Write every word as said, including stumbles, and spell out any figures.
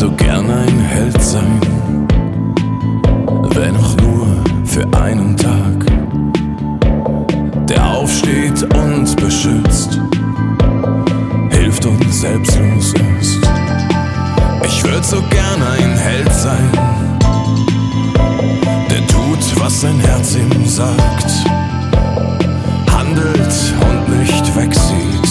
so gern ein Held sein, wenn auch nur für einen Tag, der aufsteht und beschützt, hilft und selbstlos ist. Ich würd so gern ein Held sein, der tut, was sein Herz ihm sagt, handelt und nicht wegsieht,